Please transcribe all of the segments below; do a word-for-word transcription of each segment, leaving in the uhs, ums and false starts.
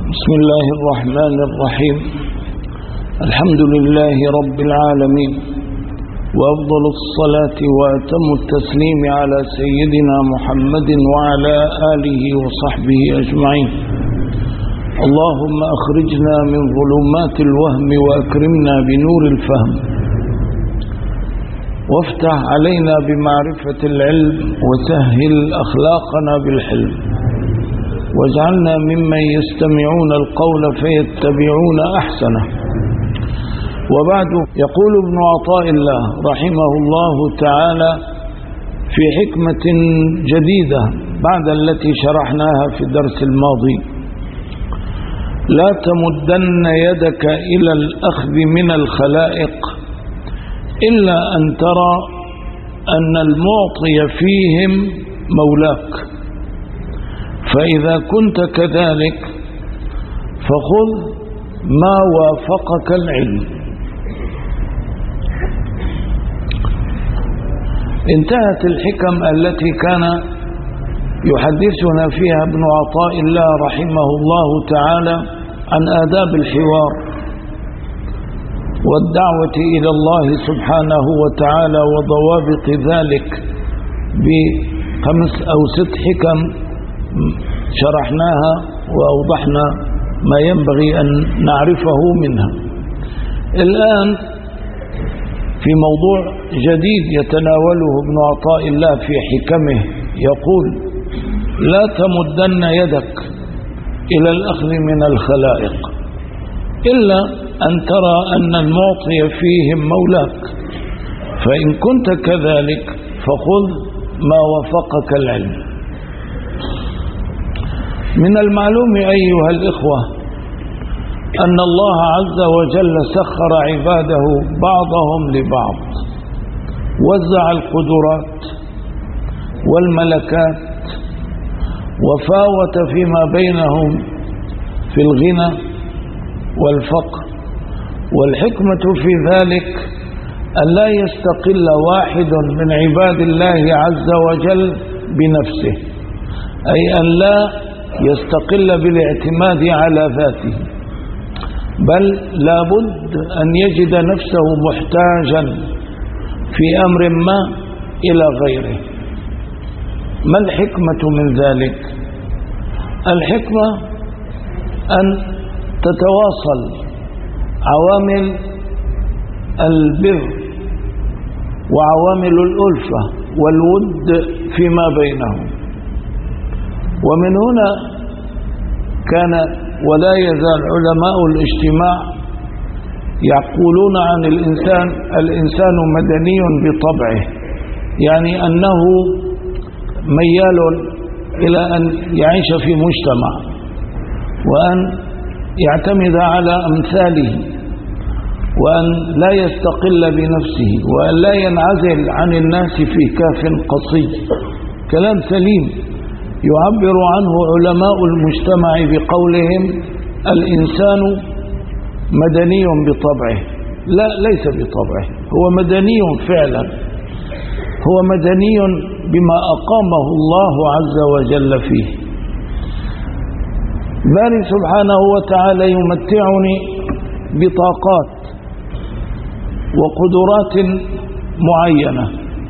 بسم الله الرحمن الرحيم. الحمد لله رب العالمين، وأفضل الصلاة وأتم التسليم على سيدنا محمد وعلى آله وصحبه أجمعين. اللهم أخرجنا من ظلمات الوهم وأكرمنا بنور الفهم، وافتح علينا بمعرفة العلم، وسهل أخلاقنا بالحلم، واجعلنا ممن يستمعون القول فيتبعون أحسنه. وبعد، يقول ابن عطاء الله رحمه الله تعالى في حكمة جديدة بعد التي شرحناها في الدرس الماضي: لا تمدن يدك إلى الأخذ من الخلائق إلا أن ترى أن المعطي فيهم مولاك، فإذا كنت كذلك فخذ ما وافقك العلم. انتهت الحكم التي كان يحدثنا فيها ابن عطاء الله رحمه الله تعالى عن آداب الحوار والدعوة إلى الله سبحانه وتعالى وضوابط ذلك بخمس أو ست حكم شرحناها وأوضحنا ما ينبغي أن نعرفه منها. الآن في موضوع جديد يتناوله ابن عطاء الله في حكمه، يقول: لا تمدن يدك إلى الأخذ من الخلائق إلا أن ترى أن المعطي فيهم مولاك، فإن كنت كذلك فخذ ما وفقك العلم. من المعلوم أيها الإخوة أن الله عز وجل سخر عباده بعضهم لبعض، وزع القدرات والملكات، وفاوت فيما بينهم في الغنى والفقر. والحكمة في ذلك أن لا يستقل واحد من عباد الله عز وجل بنفسه، أي أن لا يستقل بالاعتماد على ذاته، بل لا بد أن يجد نفسه محتاجا في أمر ما إلى غيره. ما الحكمة من ذلك؟ الحكمة أن تتواصل عوامل البر وعوامل الألفة والود فيما بينهم. ومن هنا كان ولا يزال علماء الاجتماع يقولون عن الإنسان: الإنسان مدني بطبعه، يعني أنه ميال إلى أن يعيش في مجتمع، وأن يعتمد على أمثاله، وأن لا يستقل بنفسه، وأن لا ينعزل عن الناس في كاف قصي. كلام سليم يعبر عنه علماء المجتمع بقولهم: الإنسان مدني بطبعه. لا، ليس بطبعه، هو مدني فعلا، هو مدني بما أقامه الله عز وجل فيه. باري سبحانه وتعالى يمتعني بطاقات وقدرات معينة،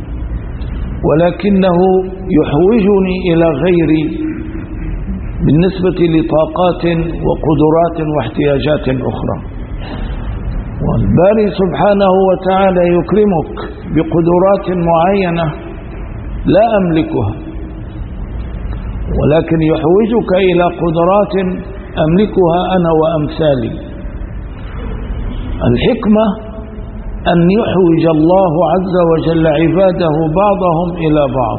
ولكنه يحوجني إلى غيري بالنسبة لطاقات وقدرات واحتياجات أخرى. والباري سبحانه وتعالى يكرمك بقدرات معينة لا أملكها، ولكن يحوجك إلى قدرات أملكها أنا وأمثالي. الحكمة أن يحوج الله عز وجل عباده بعضهم إلى بعض،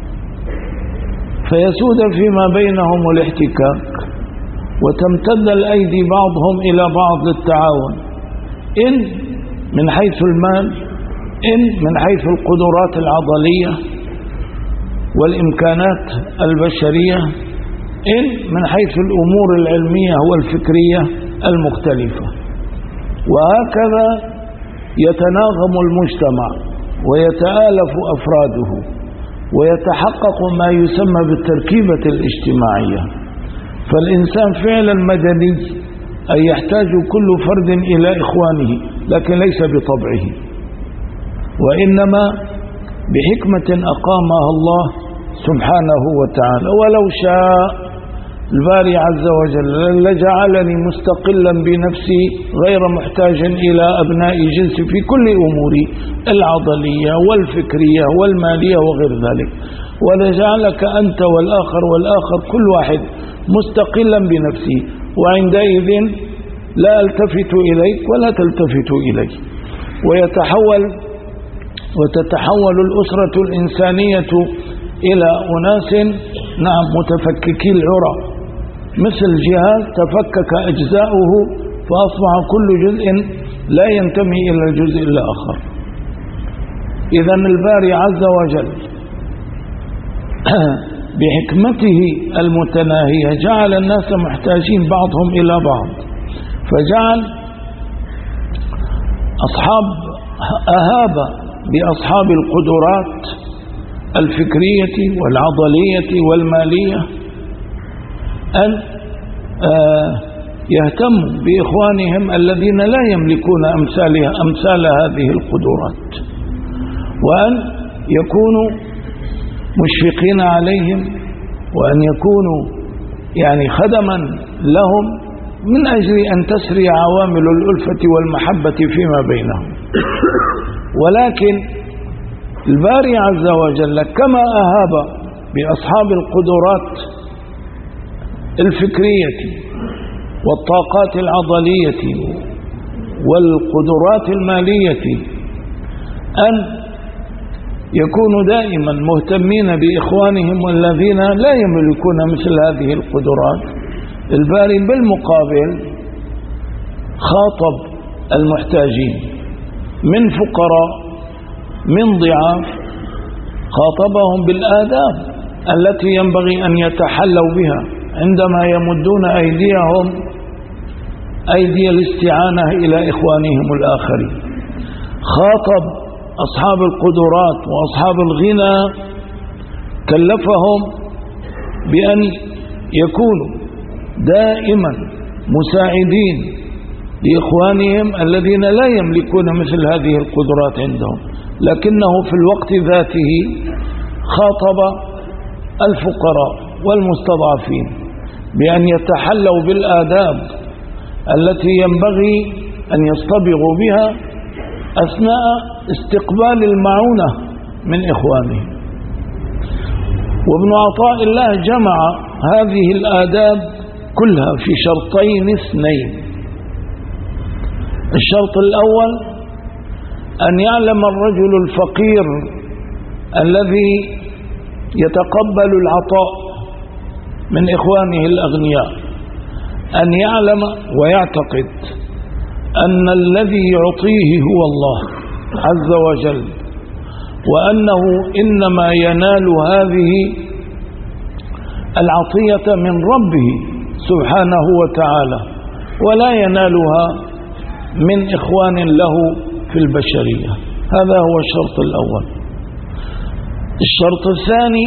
فيسود فيما بينهم الاحتكاك، وتمتد الأيدي بعضهم إلى بعض للتعاون، إن من حيث المال، إن من حيث القدرات العضلية والإمكانات البشرية، إن من حيث الأمور العلمية والفكرية المختلفة. وهكذا يتناغم المجتمع ويتآلف أفراده ويتحقق ما يسمى بالتركيبة الاجتماعية. فالإنسان فعلا مدني، أي يحتاج كل فرد إلى إخوانه، لكن ليس بطبعه، وإنما بحكمة أقامها الله سبحانه وتعالى. ولو شاء الباري عز وجل لجعلني مستقلا بنفسي غير محتاج إلى أبناء جنسي في كل أموري العضلية والفكرية والمالية وغير ذلك، ولجعلك أنت والآخر والآخر كل واحد مستقلا بنفسه، وعندئذ لا ألتفت إليك ولا تلتفت إلي، ويتحول وتتحول الأسرة الإنسانية إلى أناس نعم متفككي العرى، مثل جهاز تفكك أجزاؤه فأصبح كل جزء لا ينتمي إلى الجزء الآخر. إذا الباري عز وجل بحكمته المتناهية جعل الناس محتاجين بعضهم إلى بعض، فجعل أصحاب أهاب بأصحاب القدرات الفكرية والعضلية والمالية أن يهتموا بإخوانهم الذين لا يملكون أمثالها أمثال هذه القدرات، وأن يكونوا مشفقين عليهم، وأن يكونوا يعني خدما لهم من أجل أن تسري عوامل الألفة والمحبة فيما بينهم. ولكن الباري عز وجل كما أهاب بأصحاب القدرات الفكرية والطاقات العضلية والقدرات المالية أن يكونوا دائما مهتمين بإخوانهم والذين لا يملكون مثل هذه القدرات، الباري بالمقابل خاطب المحتاجين من فقراء من ضعاف، خاطبهم بالآداب التي ينبغي أن يتحلوا بها عندما يمدون أيديهم أيدي الاستعانة إلى إخوانهم الآخرين. خاطب أصحاب القدرات وأصحاب الغنى، كلفهم بأن يكونوا دائما مساعدين لإخوانهم الذين لا يملكون مثل هذه القدرات عندهم، لكنه في الوقت ذاته خاطب الفقراء والمستضعفين بأن يتحلوا بالآداب التي ينبغي أن يصطبغوا بها أثناء استقبال المعونة من إخوانهم. وابن عطاء الله جمع هذه الآداب كلها في شرطين اثنين. الشرط الأول أن يعلم الرجل الفقير الذي يتقبل العطاء من إخوانه الأغنياء أن يعلم ويعتقد أن الذي يعطيه هو الله عز وجل، وأنه إنما ينال هذه العطية من ربه سبحانه وتعالى، ولا ينالها من إخوان له في البشرية. هذا هو الشرط الأول. الشرط الثاني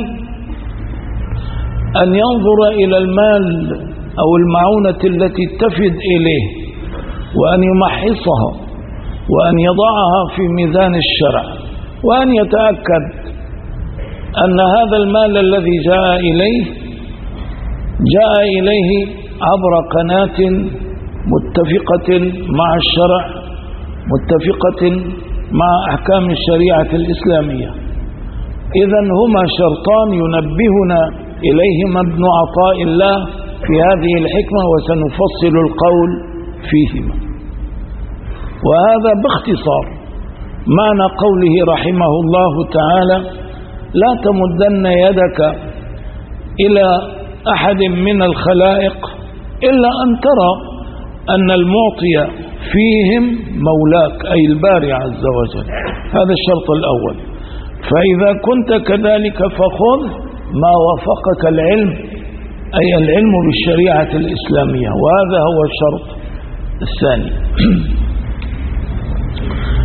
أن ينظر إلى المال أو المعونة التي تفد إليه وأن يمحصها وأن يضعها في ميزان الشرع، وأن يتأكد أن هذا المال الذي جاء إليه جاء إليه عبر قناة متفقة مع الشرع، متفقة مع أحكام الشريعة الإسلامية. إذن هما شرطان ينبهنا إليهما ابن عطاء الله في هذه الحكمة، وسنفصل القول فيهما. وهذا باختصار معنى قوله رحمه الله تعالى: لا تمدن يدك إلى أحد من الخلائق إلا أن ترى أن المعطي فيهم مولاك، أي الباري عز وجل. هذا الشرط الأول. فإذا كنت كذلك فخذ ما وافقك العلم، أي العلم بالشريعة الإسلامية. وهذا هو الشرط الثاني.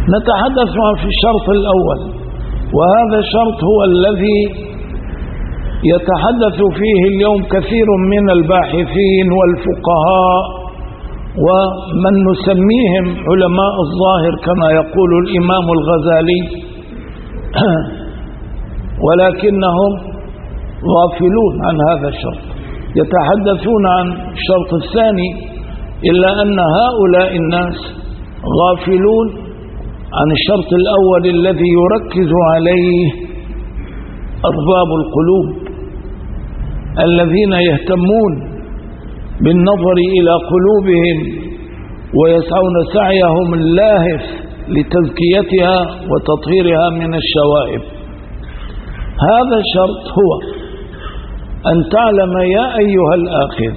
نتحدث في الشرط الأول، وهذا الشرط هو الذي يتحدث فيه اليوم كثير من الباحثين والفقهاء ومن نسميهم علماء الظاهر كما يقول الإمام الغزالي، ولكنهم غافلون عن هذا الشرط. يتحدثون عن الشرط الثاني، إلا أن هؤلاء الناس غافلون عن الشرط الأول الذي يركز عليه أرباب القلوب الذين يهتمون بالنظر إلى قلوبهم ويسعون سعيهم اللاهث لتزكيتها وتطهيرها من الشوائب. هذا الشرط هو أن تعلم يا أيها الآخذ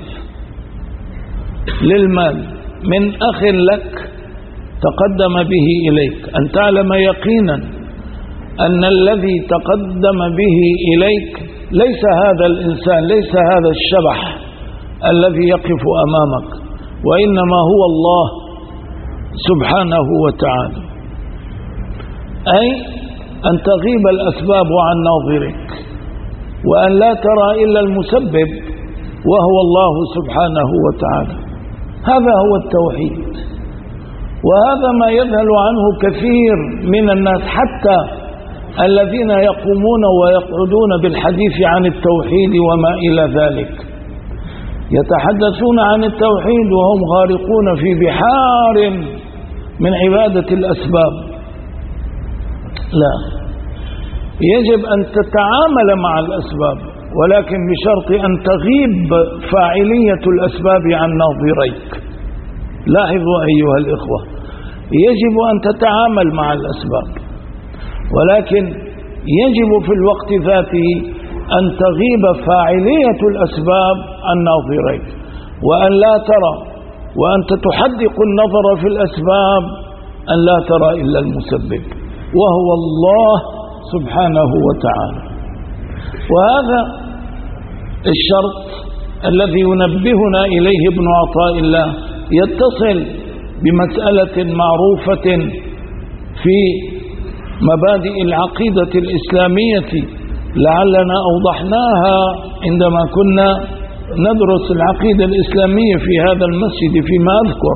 للمال من أخ لك تقدم به إليك، أن تعلم يقينا أن الذي تقدم به إليك ليس هذا الإنسان، ليس هذا الشبح الذي يقف أمامك، وإنما هو الله سبحانه وتعالى. أي أن تغيب الأسباب عن ناظرك، وأن لا ترى إلا المسبب وهو الله سبحانه وتعالى. هذا هو التوحيد، وهذا ما يذهل عنه كثير من الناس، حتى الذين يقومون ويقعدون بالحديث عن التوحيد وما إلى ذلك. يتحدثون عن التوحيد وهم غارقون في بحار من عبادة الأسباب. لا، يجب أن تتعامل مع الأسباب، ولكن بشرط أن تغيب فاعلية الأسباب عن ناظريك. لاحظوا أيها الإخوة، يجب أن تتعامل مع الأسباب، ولكن يجب في الوقت ذاته أن تغيب فاعلية الأسباب عن ناظريك، وأن لا ترى، وأنت تحدق النظر في الأسباب أن لا ترى إلا المسبب وهو الله سبحانه وتعالى. وهذا الشرط الذي ينبهنا إليه ابن عطاء الله يتصل بمسألة معروفة في مبادئ العقيدة الإسلامية لعلنا أوضحناها عندما كنا ندرس العقيدة الإسلامية في هذا المسجد فيما أذكر،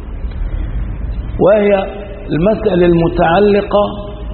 وهي المسألة المتعلقة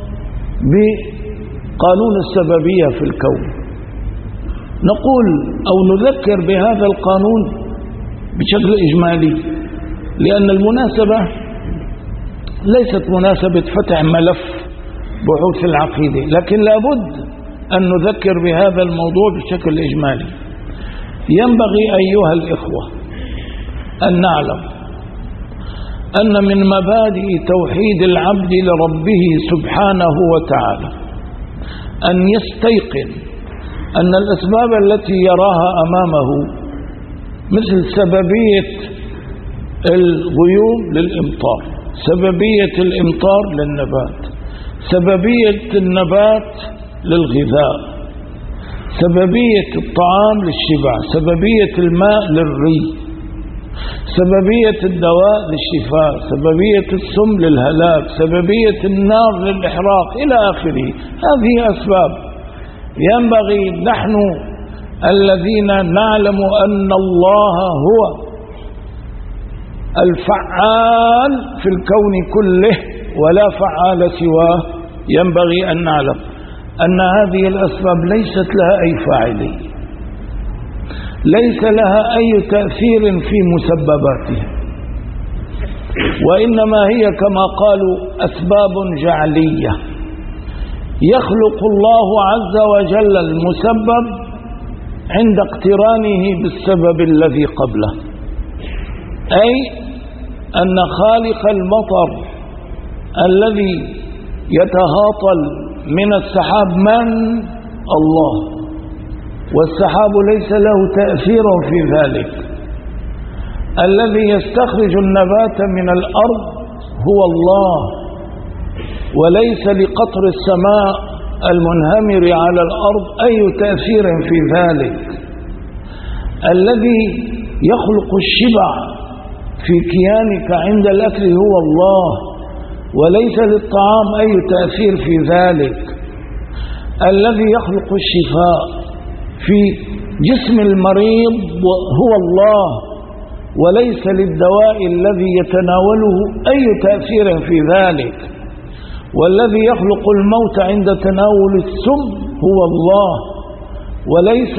بقانون السببية في الكون. نقول أو نذكر بهذا القانون بشكل إجمالي، لأن المناسبة ليست مناسبة فتح ملف بحوث العقيدة، لكن لابد أن نذكر بهذا الموضوع بشكل إجمالي. ينبغي أيها الإخوة أن نعلم أن من مبادئ توحيد العبد لربه سبحانه وتعالى أن يستيقن أن الأسباب التي يراها أمامه مثل سببية الغيوم للإمطار، سببية الإمطار للنبات، سببية النبات للغذاء، سببية الطعام للشبع، سببية الماء للري، سببية الدواء للشفاء، سببية السم للهلاك، سببية النار للإحراق إلى آخره. هذه أسباب ينبغي نحن الذين نعلم أن الله هو الفعال في الكون كله ولا فعال سواه، ينبغي أن نعلم أن هذه الأسباب ليست لها أي فاعلية، ليس لها أي تأثير في مسبباتها، وإنما هي كما قالوا أسباب جعلية يخلق الله عز وجل المسبب عند اقترانه بالسبب الذي قبله. أي أن خالق المطر الذي يتهاطل من السحاب من؟ الله، والسحاب ليس له تأثير في ذلك. الذي يستخرج النبات من الأرض هو الله، وليس لقطر السماء المنهمر على الأرض أي تأثير في ذلك. الذي يخلق الشبع في كيانك عند الأكل هو الله، وليس للطعام أي تأثير في ذلك. الذي يخلق الشفاء في جسم المريض هو الله، وليس للدواء الذي يتناوله أي تأثير في ذلك. والذي يخلق الموت عند تناول السم هو الله، وليس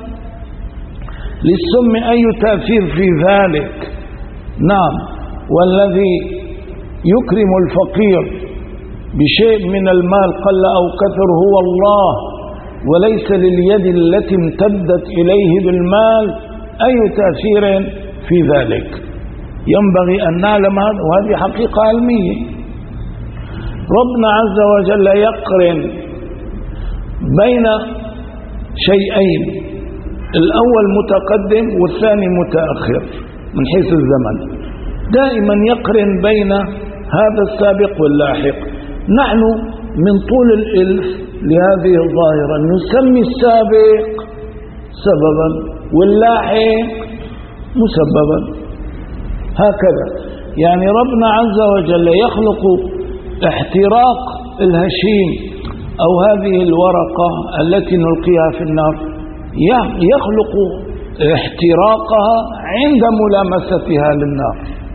للسم أي تأثير في ذلك. نعم. والذي يكرم الفقير بشيء من المال قل أو كثر هو الله، وليس لليد التي امتدت إليه بالمال أي تأثير في ذلك. ينبغي أن نعلم هذا، وهذه حقيقة علمية. ربنا عز وجل يقرن بين شيئين، الأول متقدم والثاني متأخر من حيث الزمن، دائما يقرن بين هذا السابق واللاحق. نحن من طول الإلف لهذه الظاهرة نسمي السابق سببا واللاحق مسببا، هكذا. يعني ربنا عز وجل يخلق احتراق الهشيم أو هذه الورقة التي نلقيها في النار، يخلق احتراقها عند ملامستها للنار،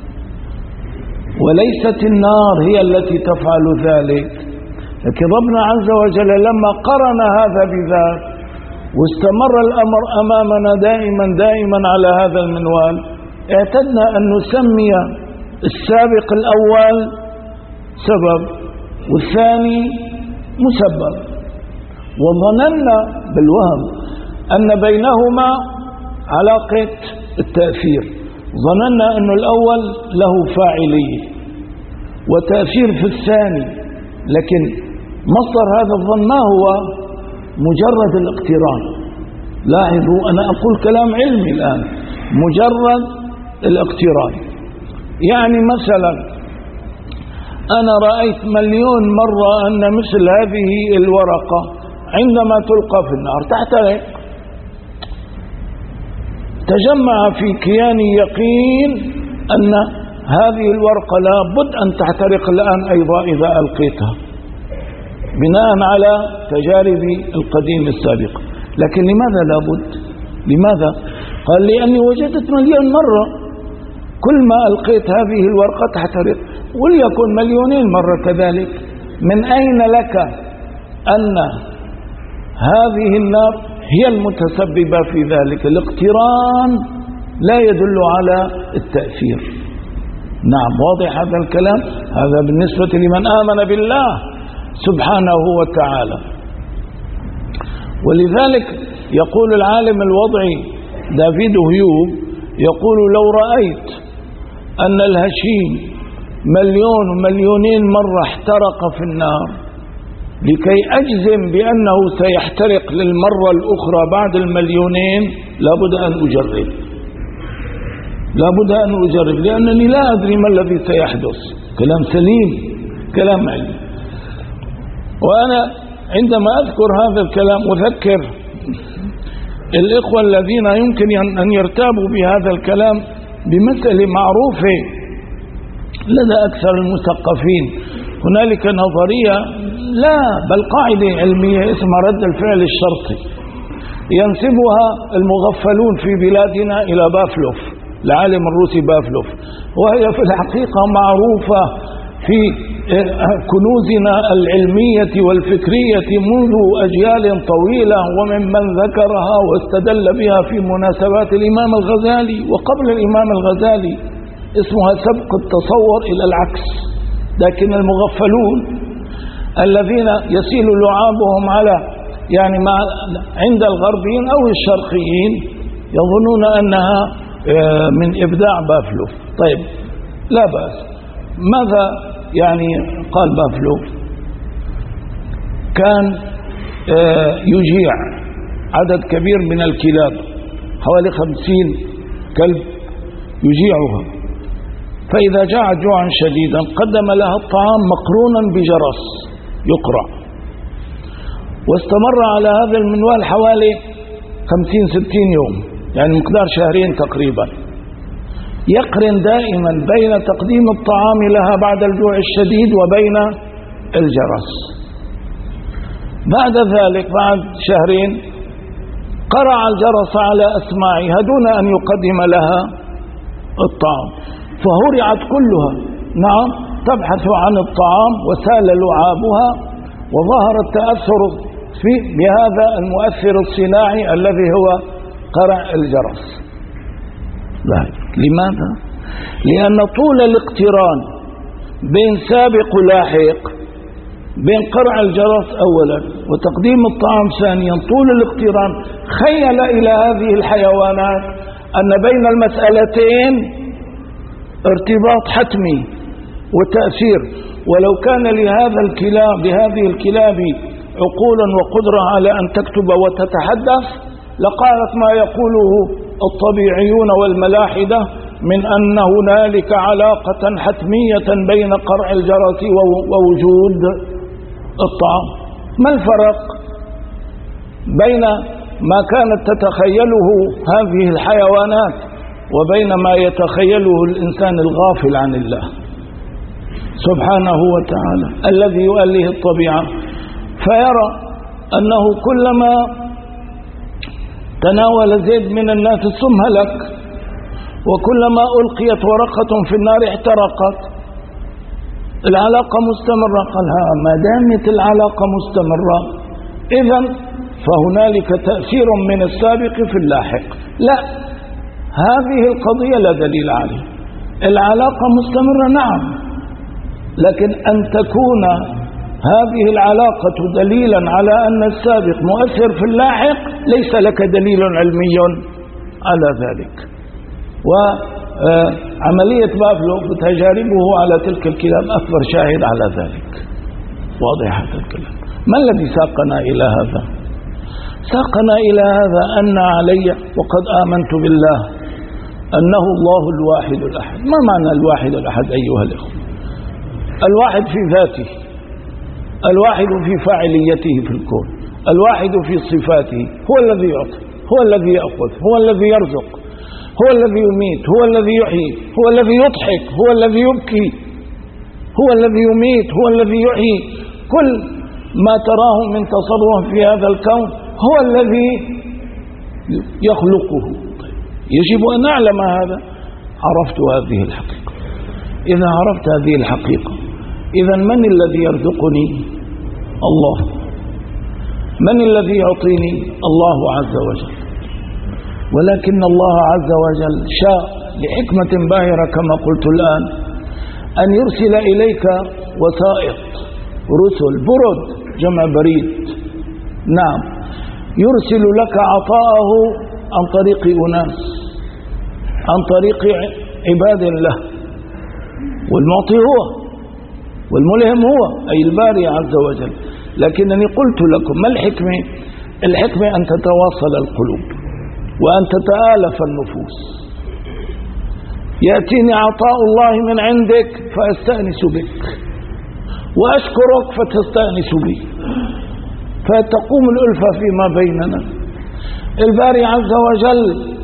وليست النار هي التي تفعل ذلك. لكن ربنا عز وجل لما قرن هذا بذاك واستمر الأمر أمامنا دائما دائما على هذا المنوال، اعتدنا أن نسمي السابق الأول سبب والثاني مسبب، وظننا بالوهم أن بينهما علاقة التأثير. ظننا أن الأول له فاعلية وتأثير في الثاني، لكن مصدر هذا الظن ما هو؟ مجرد الاقتران. لاحظوا أنا أقول كلام علمي الآن، مجرد الاقتران. يعني مثلا أنا رأيت مليون مرة أن مثل هذه الورقة عندما تلقى في النار تحترق. تجمع في كياني يقين أن هذه الورقة لا بد أن تحترق الآن أيضا إذا ألقيتها، بناء على تجاربي القديمة السابقة. لكن لماذا لا بد؟ لماذا؟ قال لأني وجدت مليون مرة كل ما ألقيت هذه الورقة تحترق، وليكن مليونين مرة كذلك. من أين لك أن هذه النار هي المتسببة في ذلك؟ الاقتران لا يدل على التأثير. نعم، واضح هذا الكلام؟ هذا بالنسبة لمن آمن بالله سبحانه وتعالى. ولذلك يقول العالم الوضعي دافيد هيوم، يقول لو رأيت أن الهشيم مليون ومليونين مرة احترق في النار، لكي أجزم بأنه سيحترق للمرة الأخرى بعد المليونين لابد أن أجرب، لابد أن أجرب لأنني لا أدري ما الذي سيحدث. كلام سليم، كلام علمي. وأنا عندما أذكر هذا الكلام أذكر الإخوة الذين يمكن أن يرتابوا بهذا الكلام بمسألة معروفة لدى أكثر المثقفين. هنالك نظرية، لا بل قاعدة علمية اسمها رد الفعل الشرطي، ينسبها المغفلون في بلادنا إلى بافلوف، العالم الروسي بافلوف، وهي في الحقيقة معروفة في كنوزنا العلمية والفكرية منذ أجيال طويلة، وممن ذكرها واستدل بها في مناسبات الإمام الغزالي وقبل الإمام الغزالي، اسمها سبق التصور إلى العكس. لكن المغفلون الذين يسيل لعابهم على يعني مع عند الغربيين أو الشرقيين يظنون أنها من إبداع بافلوف. طيب لا بأس. ماذا يعني قال بافلوف؟ كان يجيع عدد كبير من الكلاب، حوالي خمسين كلب يجيعها، فإذا جاع جوعا شديدا قدم لها الطعام مقرونا بجرس يقرع، واستمر على هذا المنوال حوالي خمسين ستين يوم، يعني مقدار شهرين تقريبا، يقرن دائما بين تقديم الطعام لها بعد الجوع الشديد وبين الجرس. بعد ذلك بعد شهرين قرع الجرس على أسماعها دون أن يقدم لها الطعام، فهرعت كلها، نعم، تبحث عن الطعام وسال لعابها، وظهر التأثر في بهذا المؤثر الصناعي الذي هو قرع الجرس. لماذا؟ لأن طول الاقتران بين سابق ولاحق، بين قرع الجرس أولا وتقديم الطعام ثانيا، طول الاقتران خيل إلى هذه الحيوانات أن بين المسألتين ارتباط حتمي وتأثير. ولو كان لهذا الكلاب لهذه الكلاب عقولا وقدرة على أن تكتب وتتحدث لقالت ما يقوله الطبيعيون والملاحدة من أن هنالك علاقة حتمية بين قرع الجرس ووجود الطعام. ما الفرق بين ما كانت تتخيله هذه الحيوانات وبين ما يتخيله الإنسان الغافل عن الله سبحانه وتعالى الذي يؤليه الطبيعة، فيرى أنه كلما تناول زيد من الناس السم هلك، وكلما ألقيت ورقة في النار احترقت. العلاقة مستمرة. قال ها ما دامت العلاقة مستمرة إذن فهنالك تأثير من السابق في اللاحق. لا، هذه القضية لا دليل عليه. العلاقة مستمرة نعم، لكن أن تكون هذه العلاقة دليلا على أن السابق مؤثر في اللاحق ليس لك دليل علمي على ذلك. وعملية بافلوف وتجاربه على تلك الكلاب أكبر شاهد على ذلك. واضح هذا الكلام. ما الذي ساقنا إلى هذا؟ ساقنا إلى هذا أن علي وقد آمنت بالله أنه الله الواحد الأحد. ما معنى الواحد الأحد أيها الإخوة؟ الواحد في ذاته، الواحد في فاعليته في الكون، الواحد في صفاته. هو الذي يعطي، هو الذي يأخذ، هو الذي يرزق، هو الذي يميت، هو الذي يحيي، هو الذي يضحك، هو الذي يبكي، هو الذي يميت، هو الذي يحيي. كل ما تراه من تصرف في هذا الكون هو الذي يخلقه. يجب أن نعلم هذا. عرفت هذه الحقيقة. إذا عرفت هذه الحقيقة إذا من الذي يرزقني؟ الله. من الذي يعطيني؟ الله عز وجل. ولكن الله عز وجل شاء لحكمة باهرة كما قلت الآن أن يرسل إليك وسائط، رسل، برد جمع بريد، نعم، يرسل لك عطاءه عن طريق أناس، عن طريق عباد له. والمعطي هو، والملهم هو، أي الباري عز وجل. لكنني قلت لكم ما الحكمة؟ الحكمة أن تتواصل القلوب وأن تتآلف النفوس. يأتيني عطاء الله من عندك فأستأنس بك، وأشكرك فتستأنس بي، فتقوم الألفة فيما بيننا. الباري عز وجل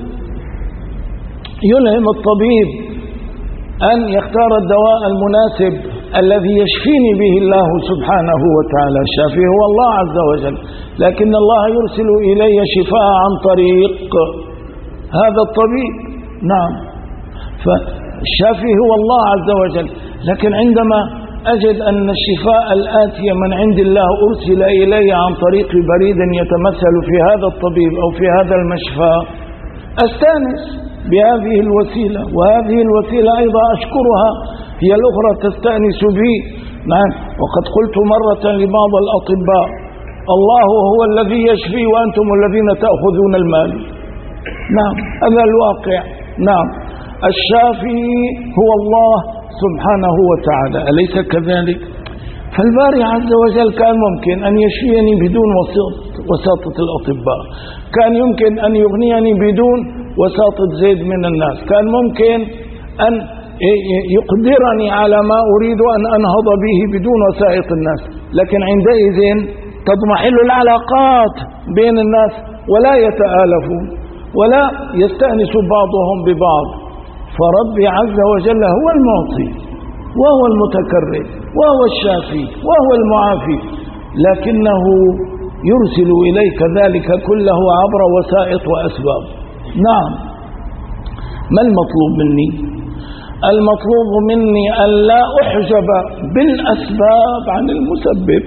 يلهم الطبيب أن يختار الدواء المناسب الذي يشفيني به الله سبحانه وتعالى. الشافي هو الله عز وجل، لكن الله يرسل إلي شفاء عن طريق هذا الطبيب. نعم، فالشافي هو الله عز وجل. لكن عندما أجد أن الشفاء الآتي من عند الله أرسل إلي عن طريق بريد يتمثل في هذا الطبيب أو في هذا المشفى، أستانس بهذه الوسيلة، وهذه الوسيلة أيضا أشكرها، هي الأخرى تستأنس بي. نعم. وقد قلت مرة لبعض الأطباء: الله هو الذي يشفي وأنتم الذين تأخذون المال. نعم، هذا الواقع. نعم، الشافي هو الله سبحانه وتعالى، أليس كذلك؟ فالباري عز وجل كان ممكن أن يشفيني بدون وساطة الأطباء، كان يمكن أن يغنيني بدون وساطة زيد من الناس، كان ممكن أن يقدرني على ما أريد أن أنهض به بدون وسائط الناس. لكن عندئذ تضمحل العلاقات بين الناس ولا يتآلفون ولا يستأنس بعضهم ببعض. فربي عز وجل هو المعطي وهو المتكرم وهو الشافي وهو المعافي، لكنه يرسل إليك ذلك كله عبر وسائط وأسباب. نعم. ما المطلوب مني؟ المطلوب مني أن لا أحجب بالأسباب عن المسبب.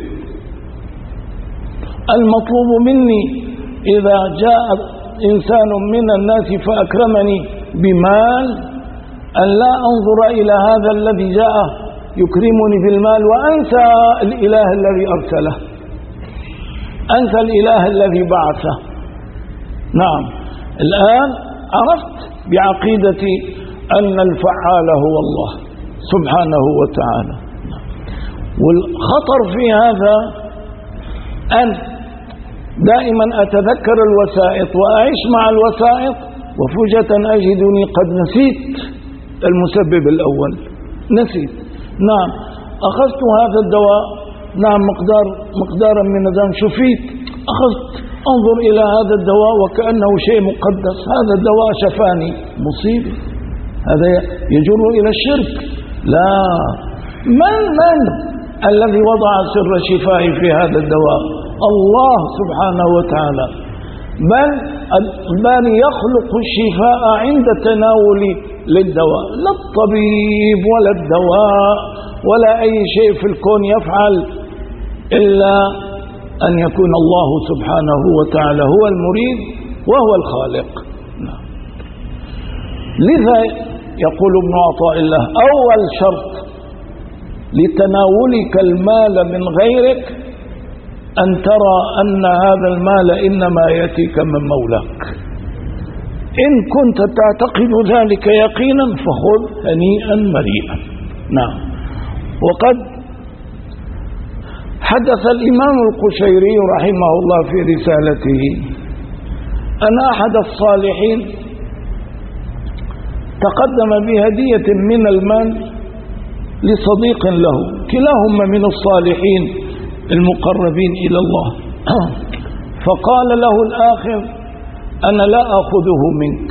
المطلوب مني إذا جاء إنسان من الناس فأكرمني بمال أن لا أنظر إلى هذا الذي جاء يكرمني بالمال وأنسى الإله الذي أرسله، أنسى الإله الذي بعثه. نعم. الآن عرفت بعقيدتي أن الفعال هو الله سبحانه وتعالى. والخطر في هذا أن دائما أتذكر الوسائط وأعيش مع الوسائط وفجأة أجدني قد نسيت المسبب الأول، نسيت. نعم. أخذت هذا الدواء، نعم، مقدار مقدارا من الدم، شفيت، أخذت أنظر إلى هذا الدواء وكأنه شيء مقدس، هذا الدواء شفاني، مصيبة، هذا يجر إلى الشرك. لا. من من الذي وضع سر شفائي في هذا الدواء؟ الله سبحانه وتعالى. بل بل يخلق الشفاء عند تناول للدواء، لا الطبيب ولا الدواء ولا أي شيء في الكون يفعل إلا أن يكون الله سبحانه وتعالى هو المريد وهو الخالق. لذا يقول ابن عطاء الله: أول شرط لتناولك المال من غيرك أن ترى أن هذا المال إنما يأتيك من مولاك. إن كنت تعتقد ذلك يقينا فخذ هنيئا مريئا. نعم. وقد حدث الإمام القشيري رحمه الله في رسالته أن أحد الصالحين تقدم بهدية من المال لصديق له، كلاهما من الصالحين المقربين إلى الله، فقال له الآخر: أنا لا أخذه منك.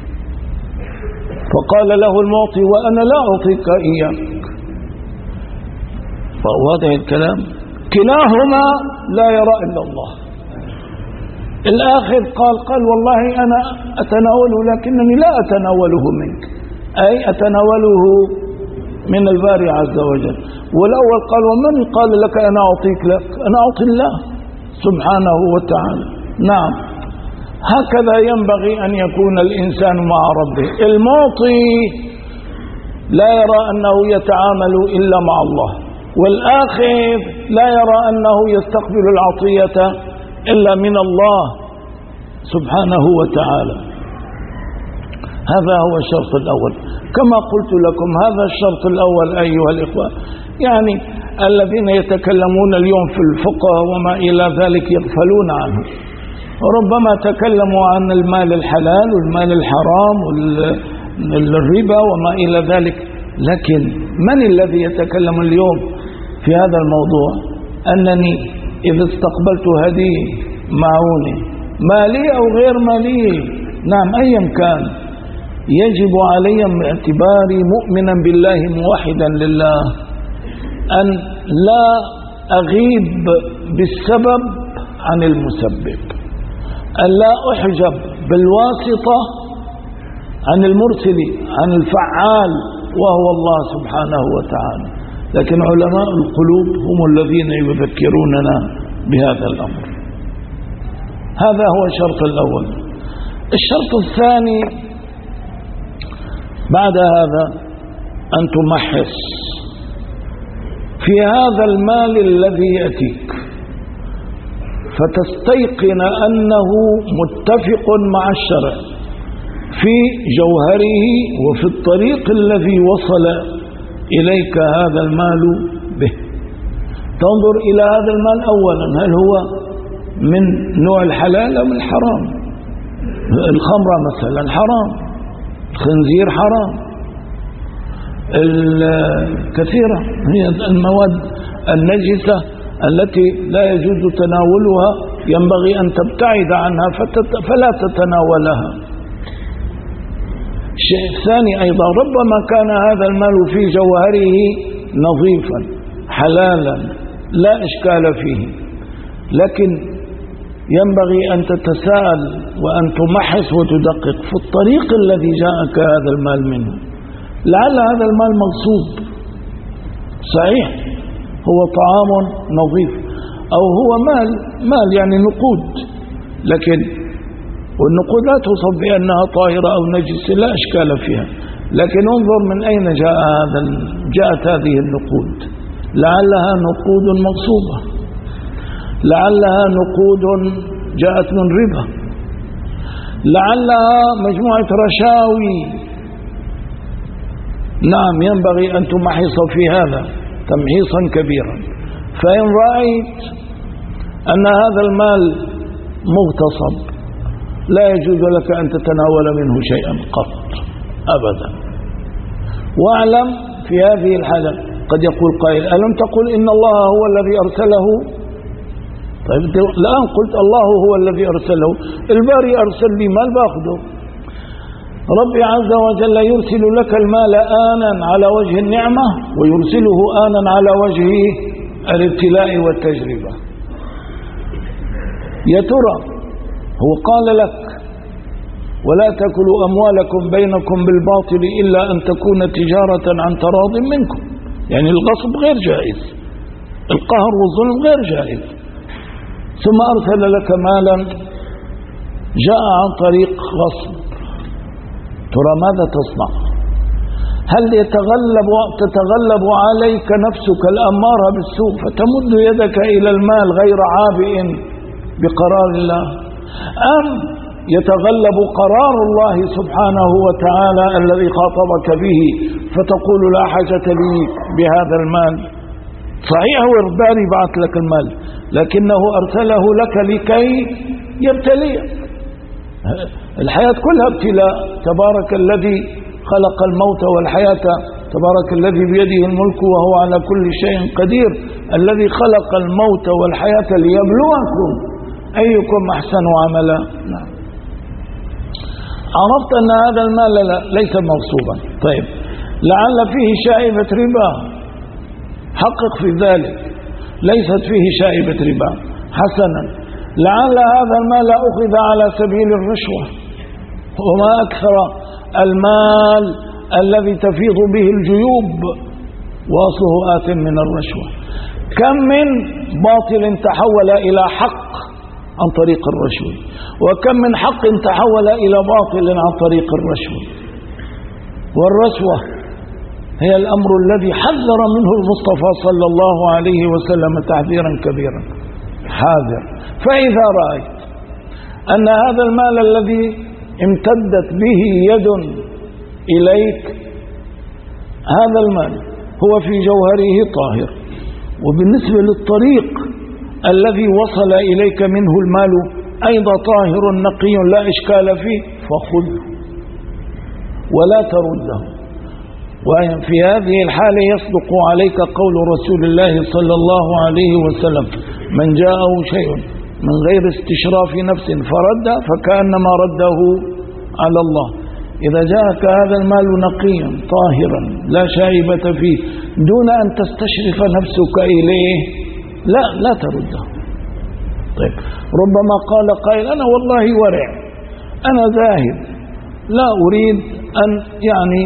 فقال له المعطي: وأنا لا أعطيك إياك. فواضح الكلام، كلاهما لا يرى إلا الله. الآخر قال قال والله أنا أتناوله لكنني لا أتناوله منك، أي أتناوله من الباري عز وجل. والأول قال: ومن قال لك أنا أعطيك لك؟ أنا أعطي الله سبحانه وتعالى. نعم. هكذا ينبغي أن يكون الإنسان مع ربه. المعطي لا يرى أنه يتعامل إلا مع الله، والآخر لا يرى أنه يستقبل العطية إلا من الله سبحانه وتعالى. هذا هو الشرط الأول. كما قلت لكم هذا الشرط الأول أيها الإخوة، يعني الذين يتكلمون اليوم في الفقه وما إلى ذلك يغفلون عنه. ربما تكلموا عن المال الحلال والمال الحرام والربا وما إلى ذلك، لكن من الذي يتكلم اليوم في هذا الموضوع؟ أنني إذا استقبلت هدية معونة مالي أو غير مالي، نعم أيا كان، يجب علي باعتباري مؤمنا بالله موحدا لله أن لا أغيب بالسبب عن المسبب، أن لا أحجب بالواسطة عن المرسل عن الفعال وهو الله سبحانه وتعالى. لكن علماء القلوب هم الذين يذكروننا بهذا الأمر. هذا هو الشرط الأول. الشرط الثاني بعد هذا أن تمحص في هذا المال الذي يأتيك فتستيقن أنه متفق مع الشرع في جوهره وفي الطريق الذي وصل إليك هذا المال به. تنظر إلى هذا المال أولا، هل هو من نوع الحلال أو من الحرام؟ الخمرة مثلا حرام، الخنزير حرام، الكثيرة هي المواد النجسة التي لا يجوز تناولها ينبغي أن تبتعد عنها فلا تتناولها. الشيء الثاني أيضا ربما كان هذا المال في جوهره نظيفا حلالا لا إشكال فيه، لكن ينبغي أن تتساءل وأن تمحص وتدقق في الطريق الذي جاءك هذا المال منه. لعل هذا المال مغصوب، صحيح هو طعام نظيف، أو هو مال مال يعني نقود، لكن والنقود لا توصف بأنها طاهرة أو نجسة، لا إشكال فيها، لكن انظر من أين جاء هذا جاءت هذه النقود. لعلها نقود مغصوبة، لعلها نقود جاءت من ربا، لعلها مجموعة رشاوي. نعم ينبغي أن تمحص في هذا تمحيصا كبيرا. فإن رأيت أن هذا المال مغتصب لا يجوز لك أن تتناول منه شيئا قط أبدا. واعلم في هذه الحالة قد يقول قائل ألم تقل إن الله هو الذي أرسله؟ طيب الآن قلت الله هو الذي أرسله، الباري أرسل لي مال باخذه. ربي عز وجل يرسل لك المال آنا على وجه النعمة ويرسله آنا على وجه الابتلاء والتجربة. يا ترى هو قال لك ولا تأكلوا أموالكم بينكم بالباطل إلا أن تكون تجارة عن تراض منكم، يعني الغصب غير جائز، القهر والظلم غير جائز، ثم أرسل لك مالا جاء عن طريق غصب، ترى ماذا تصنع؟ هل يتغلب تتغلب عليك نفسك الأمارة بالسوء فتمد يدك إلى المال غير عابئ بقرار الله، أم يتغلب قرار الله سبحانه وتعالى الذي خاطبك به فتقول لا حاجة لي بهذا المال؟ صحيح هو الباري بعث لك المال، لكنه أرسله لك لكي يبتليك. الحياة كلها ابتلاء. تبارك الذي خلق الموت والحياة، تبارك الذي بيده الملك وهو على كل شيء قدير، الذي خلق الموت والحياة ليبلوكم أيكم أحسن عملا. نعم. عرفت أن هذا المال ليس مغصوبا، طيب لعل فيه شائبة ربا، حقق في ذلك، ليست فيه شائبة ربا، حسنا. لعل هذا المال أخذ على سبيل الرشوة، وما أكثر المال الذي تفيض به الجيوب وأصله آت من الرشوة. كم من باطل تحول إلى حق عن طريق الرشوة، وكم من حق تحول إلى باطل عن طريق الرشوة. والرشوة هي الأمر الذي حذر منه المصطفى صلى الله عليه وسلم تحذيرا كبيرا. حاذر. فإذا رأيت أن هذا المال الذي امتدت به يد إليك، هذا المال هو في جوهره طاهر، وبالنسبة للطريق الذي وصل إليك منه المال أيضا طاهر نقي لا إشكال فيه، فخذه ولا ترده. وفي هذه الحالة يصدق عليك قول رسول الله صلى الله عليه وسلم: من جاءه شيء من غير استشراف نفس فرد فكأنما رده على الله. إذا جاءك هذا المال نقيا طاهرا لا شائبة فيه دون أن تستشرف نفسك إليه، لا لا ترده. طيب ربما قال قائل: أنا والله ورع، أنا ذاهب، لا أريد أن يعني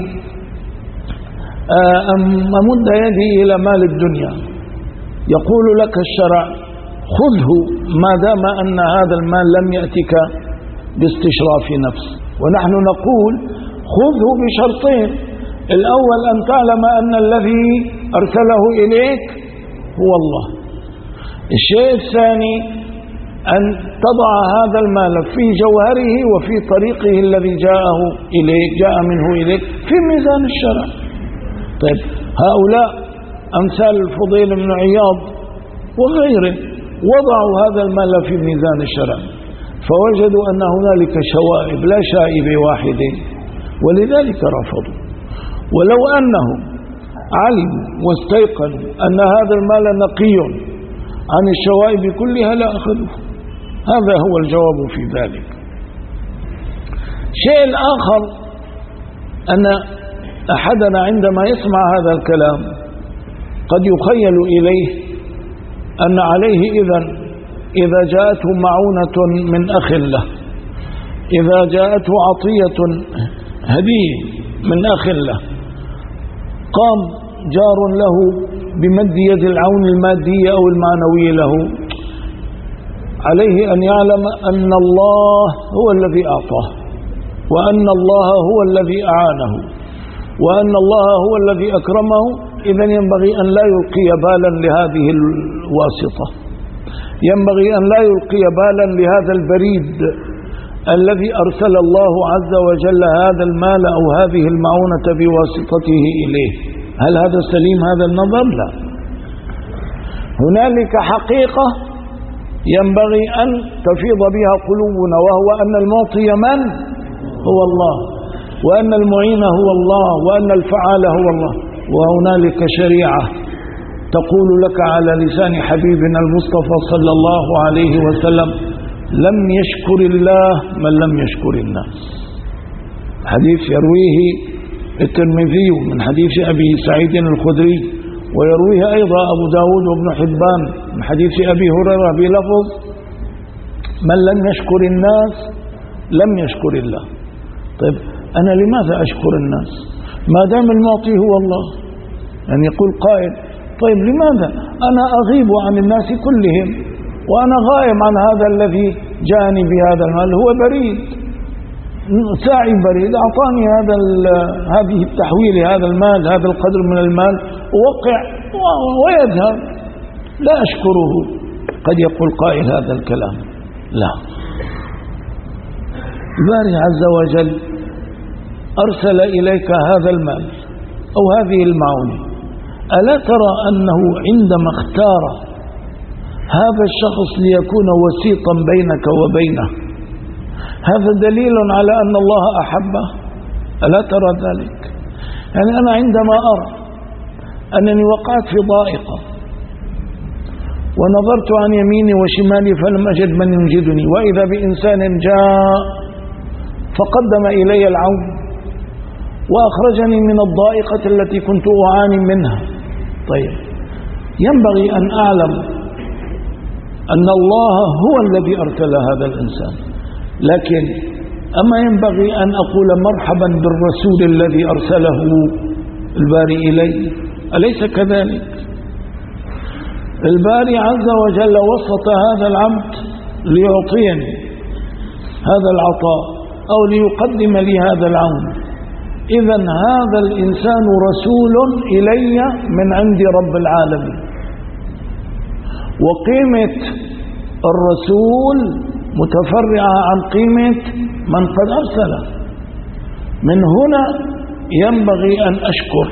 أمد يدي إلى مال الدنيا. يقول لك الشرع: خذه ما دام أن هذا المال لم يأتك باستشراف نفس. ونحن نقول: خذه بشرطين: الأول أن تعلم أن الذي أرسله إليك هو الله. الشيء الثاني أن تضع هذا المال في جوهره وفي طريقه الذي جاءه إليك جاء منه إليك في ميزان الشرع. طيب هؤلاء أمثال الفضيل بن عياض وغيره وضعوا هذا المال في ميزان الشرع فوجدوا أن هنالك شوائب لا شائب واحد ولذلك رفضوا. ولو أنهم علموا واستيقنوا أن هذا المال نقي عن الشوائب كلها لا أخذوه. هذا هو الجواب في ذلك. شيء آخر أن أحدنا عندما يسمع هذا الكلام قد يخيل إليه أن عليه إذن إذا جاءته معونة من أخ له، إذا جاءته عطية هدية من أخ له، قام جار له بمد يد العون المادية أو المعنوي له، عليه أن يعلم أن الله هو الذي أعطاه، وأن الله هو الذي أعانه، وأن الله هو الذي أكرمه. إذن ينبغي أن لا يلقي بالا لهذه الواسطة، ينبغي أن لا يلقي بالا لهذا البريد الذي أرسل الله عز وجل هذا المال أو هذه المعونة بواسطته إليه. هل هذا سليم هذا النظر؟ لا. هنالك حقيقة ينبغي أن تفيض بها قلوبنا، وهو أن المعطي من؟ هو الله، وأن المعين هو الله، وأن الفعال هو الله. وهنالك شريعة تقول لك على لسان حبيبنا المصطفى صلى الله عليه وسلم: لم يشكر الله من لم يشكر الناس. حديث يرويه الترمذي من حديث أبي سعيد الخدري، ويرويه أيضا أبو داود وابن حبان من حديث أبي هريرة بلفظ: من لم يشكر الناس لم يشكر الله. طيب أنا لماذا أشكر الناس ما دام المعطي هو الله؟ يعني يقول قائل: طيب لماذا أنا أغيب عن الناس كلهم وأنا غائب عن هذا الذي جاءني بهذا المال؟ هو بريد، ساعي بريد، أعطاني هذا هذه التحويل، هذا المال، هذا القدر من المال، ووقع ويذهب، لا أشكره. قد يقول قائل هذا الكلام. لا، الباري عز وجل أرسل إليك هذا المال أو هذه المعونة، ألا ترى أنه عندما اختار هذا الشخص ليكون وسيطا بينك وبينه، هذا دليل على أن الله أحبه؟ ألا ترى ذلك؟ يعني أنا عندما أرى أنني وقعت في ضائقة ونظرت عن يميني وشمالي فلم أجد من ينجدني، وإذا بإنسان جاء فقدم إلي العون وأخرجني من الضائقة التي كنت أعاني منها. طيب ينبغي أن أعلم أن الله هو الذي أرسل هذا الإنسان، لكن أما ينبغي أن أقول مرحبا بالرسول الذي أرسله الباري إلي؟ أليس كذلك؟ الباري عز وجل وسط هذا العبد ليعطيني هذا العطاء أو ليقدم لي هذا العون. إذن هذا الإنسان رسول إلي من عند رب العالمين، وقيمة الرسول متفرعة عن قيمة من قد أرسله. من هنا ينبغي أن أشكر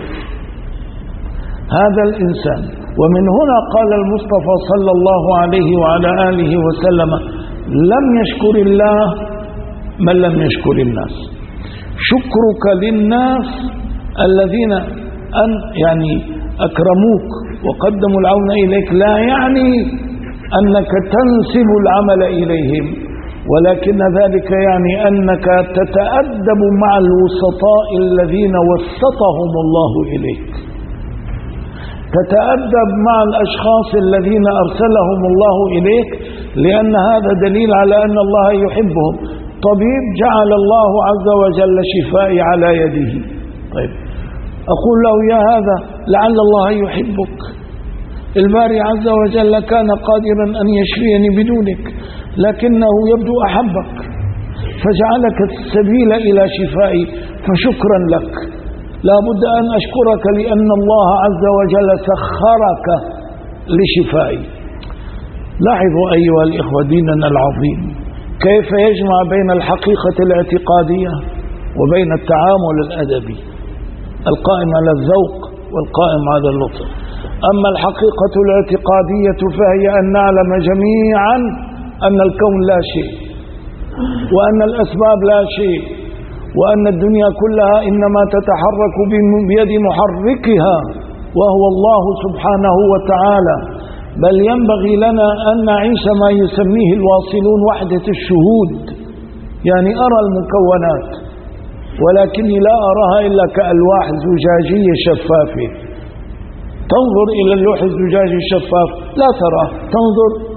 هذا الإنسان. ومن هنا قال المصطفى صلى الله عليه وعلى آله وسلم: لم يشكر الله من لم يشكر الناس. شكرك للناس الذين أن يعني أكرموك وقدموا العون إليك لا يعني أنك تنسب العمل إليهم، ولكن ذلك يعني أنك تتأدب مع الوسطاء الذين وسطهم الله إليك، تتأدب مع الأشخاص الذين أرسلهم الله إليك، لأن هذا دليل على أن الله يحبهم. طبيب جعل الله عز وجل شفائي على يده، طيب أقول له: يا هذا لعل الله يحبك. الباري عز وجل كان قادرا أن يشفيني بدونك، لكنه يبدو أحبك فجعلك السبيل إلى شفائي، فشكرا لك. لا بد أن أشكرك لأن الله عز وجل سخرك لشفائي. لاحظوا أيها الإخوة ديننا العظيم كيف يجمع بين الحقيقة الاعتقادية وبين التعامل الأدبي القائم على الذوق والقائم على اللطف. أما الحقيقة الاعتقادية فهي أن نعلم جميعا أن الكون لا شيء، وأن الأسباب لا شيء، وأن الدنيا كلها إنما تتحرك بيد محركها وهو الله سبحانه وتعالى. بل ينبغي لنا أن نعيش ما يسميه الواصلون وحدة الشهود، يعني أرى المكونات ولكني لا أراها إلا كألواح زجاجية شفافة. تنظر إلى اللوح الزجاجي الشفاف لا تراه، تنظر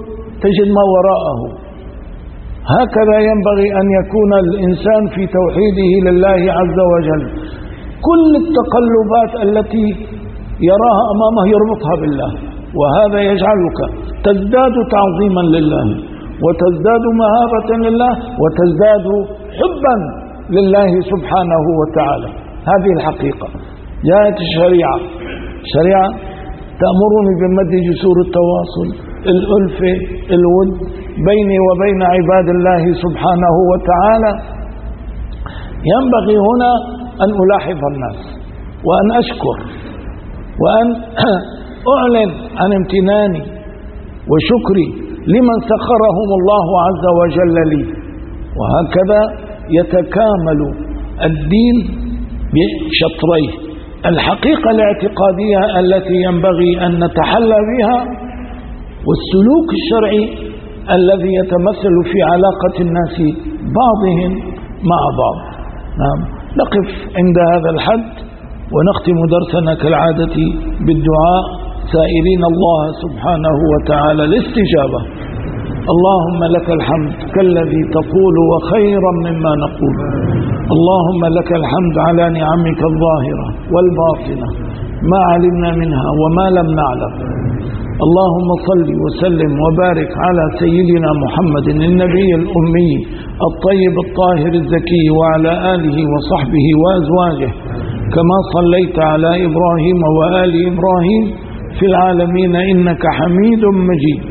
تجد ما وراءه. هكذا ينبغي أن يكون الإنسان في توحيده لله عز وجل. كل التقلبات التي يراها أمامه يربطها بالله، وهذا يجعلك تزداد تعظيما لله، وتزداد مهابة لله، وتزداد حبا لله سبحانه وتعالى. هذه الحقيقة. جاءت الشريعة شريعة تأمرني بمد جسور التواصل، الألفة، الود بيني وبين عباد الله سبحانه وتعالى. ينبغي هنا أن ألاحظ الناس، وأن أشكر، وأن أعلن عن امتناني وشكري لمن سخرهم الله عز وجل لي. وهكذا يتكامل الدين بشطريه: الحقيقة الاعتقادية التي ينبغي أن نتحلى بها، والسلوك الشرعي الذي يتمثل في علاقة الناس بعضهم مع بعض. نعم، نقف عند هذا الحد ونختم درسنا كالعادة بالدعاء، سائلين الله سبحانه وتعالى الاستجابة. اللهم لك الحمد كالذي تقول وخيرا مما نقول. اللهم لك الحمد على نعمك الظاهرة والباطنة، ما علمنا منها وما لم نعلم. اللهم صل وسلم وبارك على سيدنا محمد النبي الأمي الطيب الطاهر الزكي، وعلى آله وصحبه وأزواجه، كما صليت على إبراهيم وآل إبراهيم في العالمين إنك حميد مجيد.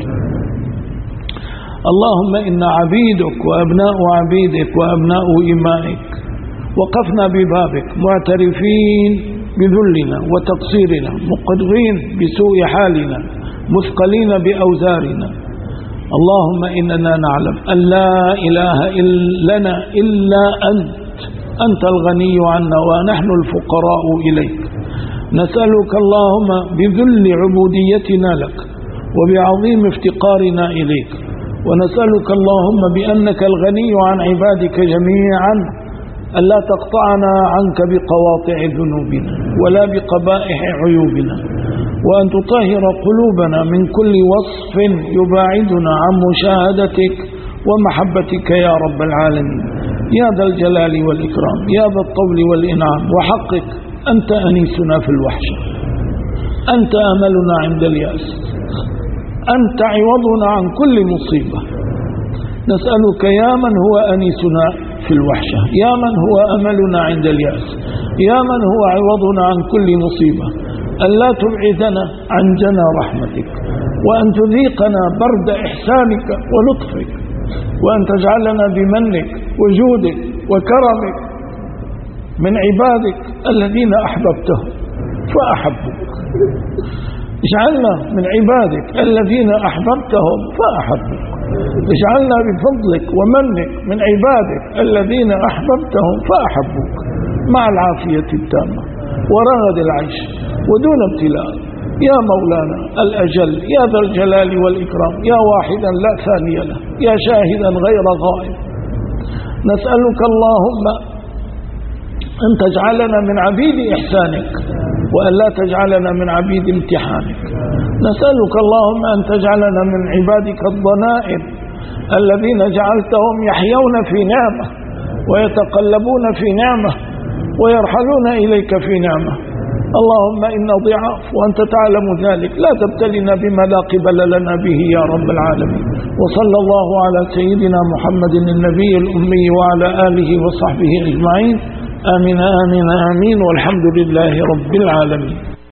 اللهم إن عبيدك وأبناء عبيدك وأبناء إمائك وقفنا ببابك معترفين بذلنا وتقصيرنا، مقرين بسوء حالنا، مثقلين بأوزارنا. اللهم إننا نعلم أن لا إله لنا إلا أنت، أنت الغني عنا ونحن الفقراء إليك. نسألك اللهم بذل عبوديتنا لك وبعظيم افتقارنا إليك، ونسألك اللهم بأنك الغني عن عبادك جميعا ألا تقطعنا عنك بقواطع ذنوبنا ولا بقبائح عيوبنا، وأن تطهر قلوبنا من كل وصف يباعدنا عن مشاهدتك ومحبتك يا رب العالمين، يا ذا الجلال والإكرام، يا ذا الطول والإنعام. وحقك أنت أنيسنا في الوحشة، أنت أملنا عند اليأس، أنت عوضنا عن كل مصيبة. نسألك يا من هو أنيسنا في الوحشة، يا من هو أملنا عند اليأس، يا من هو عوضنا عن كل مصيبة، أن لا تبعدنا عن جنى رحمتك، وأن تذيقنا برد إحسانك ولطفك، وأن تجعلنا بمنك وجودك وكرمك من عبادك الذين أحببتهم فأحبوك. اجعلنا من عبادك الذين أحببتهم فأحبوك. اجعلنا بفضلك ومنك من عبادك الذين أحببتهم فأحبوك، مع العافية التامة ورغد العيش ودون ابتلاء. يا مولانا الأجل، يا ذا الجلال والإكرام، يا واحدا لا ثاني له، يا شاهدا غير غائب. نسألك اللهم أن تجعلنا من عبيد إحسانك، وأن لا تجعلنا من عبيد امتحانك. نسألك اللهم أن تجعلنا من عبادك الضنائر الذين جعلتهم يحيون في نعمة ويتقلبون في نعمة ويرحلون إليك في نعمة. اللهم إنا ضعاف وأنت تعلم ذلك، لا تبتلنا بما لا قبل لنا به يا رب العالمين. وصلى الله على سيدنا محمد النبي الأمي وعلى آله وصحبه أجمعين. آمين آمين آمين، والحمد لله رب العالمين.